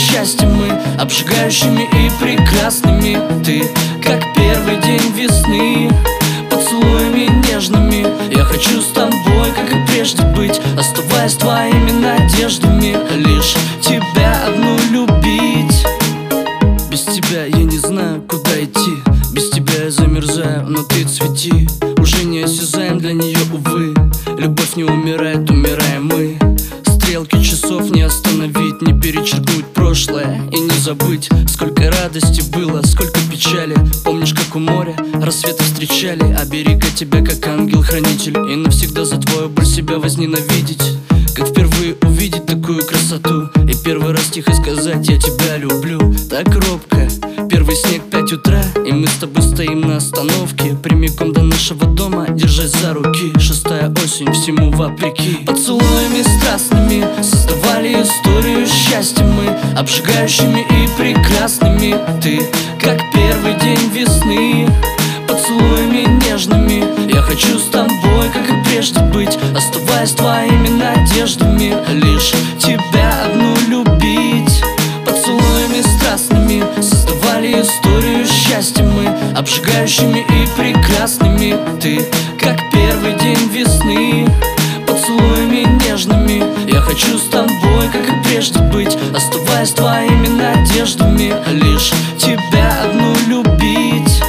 счастьем мы, обжигающими и прекрасными. Ты, как первый день весны, поцелуями нежными. Я хочу с тобой, как и прежде быть, оставаясь твоими надеждами. Лишь тебя одну любить. Без тебя я не знаю, куда идти. Без тебя я замерзаю, но ты цвети. Уже не осязаем для нее, увы. Любовь не умирает, умираем мы. Стрелки часов не остановить, не перечеркнуть прошлое и не забыть. Сколько радости было, сколько печали. Помнишь, как у моря рассветы встречали? Оберегать тебя, как ангел-хранитель, и навсегда за твою боль себя возненавидеть. Как впервые увидеть такую красоту и первый раз тихо сказать: я тебя люблю. Так робко, первый снег 5 утра, и мы с тобой стоим на остановке, прямиком до нашего дома, держась за руки. 6-я осень, всему вопреки. Поцелуями страстными создавали историю счастья мы, обжигающими и прекрасными. Ты, как первый день весны, поцелуями нежными. Я хочу с тобой, как и прежде быть, оставаясь твоими надеждами. Лишь тебя одну любить. Поцелуями страстными создавали историю счастья мы, обжигающими и прекрасными. Ты, как первый день весны, поцелуями нежными. Я хочу с тобой, как и прежде быть, оставаясь твоими надеждами. Лишь тебя одну любить.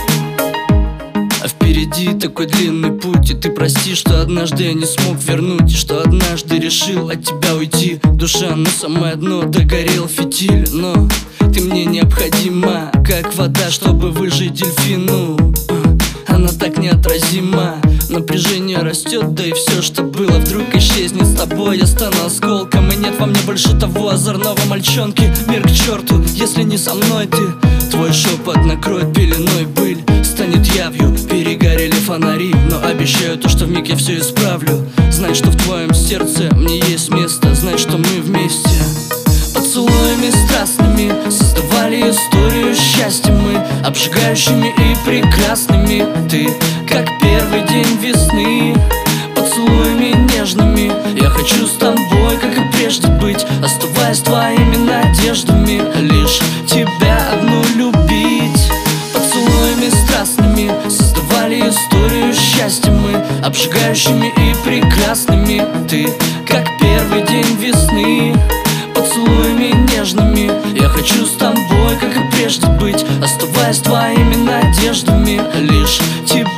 А впереди такой длинный путь, и ты прости, что однажды я не смог вернуть, что однажды решил от тебя уйти. Душа на самое дно, догорел фитиль, но ты мне необходима, как вода, чтобы выжить дельфину. Она так неотразима, напряжение растет, да и все, что было, вдруг исчезнет с тобой. Я стану осколком, и нет во мне больше того озорного мальчонки. Мир к черту, если не со мной ты. Твой шепот накроет пеленой быль, станет явью, перегорели фонари. Но обещаю то, что вмиг я все исправлю. Знай, что в твоем сердце мне есть место, знай, что мы вместе. Поцелуями страстными создавали историю счастья мы, обжигающими и прекрасными. Ты, как первый день весны, поцелуями нежными. Я хочу с тобой, как и прежде быть, оставаясь твоими надеждами. Лишь тебя одну любить. Поцелуями страстными создавали историю счастья мы, обжигающими и прекрасными. Ты, как первый день весны, поцелуями нежными. Я хочу с тобой, как и прежде быть, оставаясь твоими надеждами. Лишь тебя